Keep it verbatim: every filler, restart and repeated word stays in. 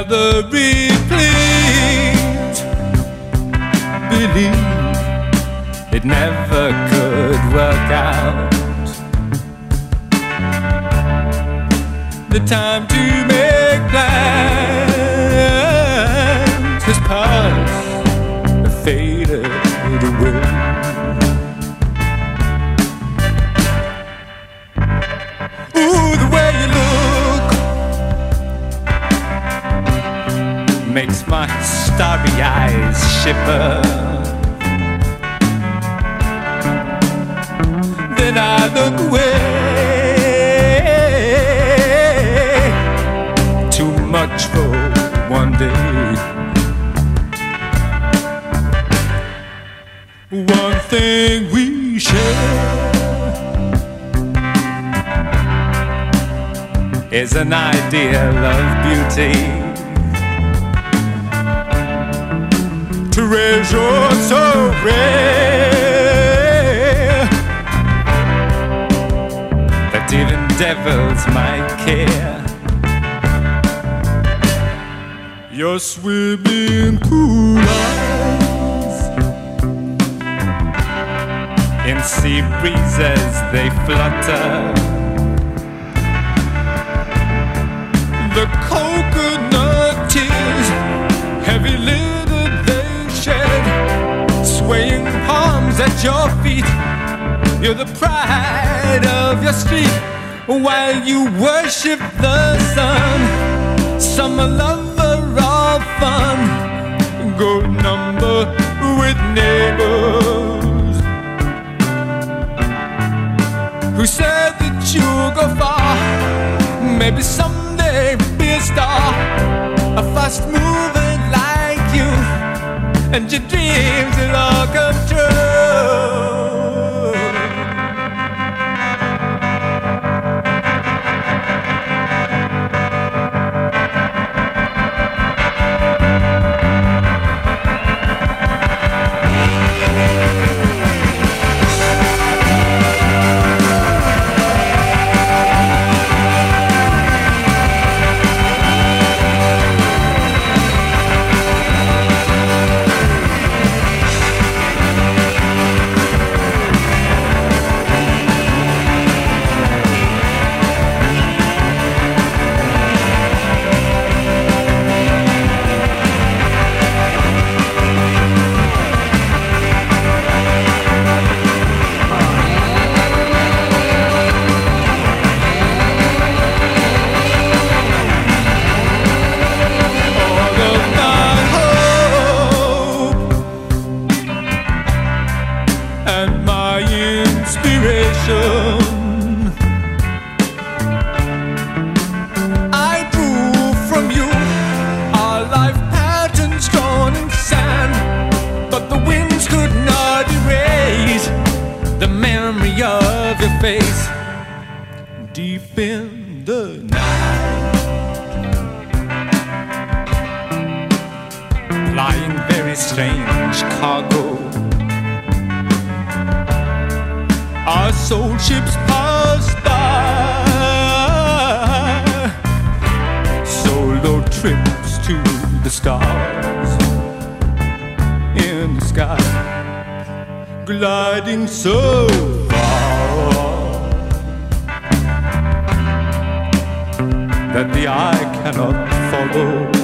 Brother, please believe it never could work out. The time to make plans has passed, faded away. Ooh, the way you look makes my starry eyes shiver. Then I look away. Too much for one day. One thing we share is an ideal of beauty, treasure so rare that even devils might care. Your swimming pool eyes in sea breezes they flutter. The coconut tears, heavy lidded they shed, swaying palms at your feet. You're the pride of your street while you worship the sun. Summer lover of fun, go number with neighbors who said that you'll go far, maybe someday be a star, a fast mover like you, and your dreams will all come true. And my inspiration, I drew from you our life patterns drawn in sand, but the winds could not erase the memory of your face. Deep in the night, flying very strange cargo, our soul ships pass by, solo trips to the stars in the sky, gliding so far that the eye cannot follow.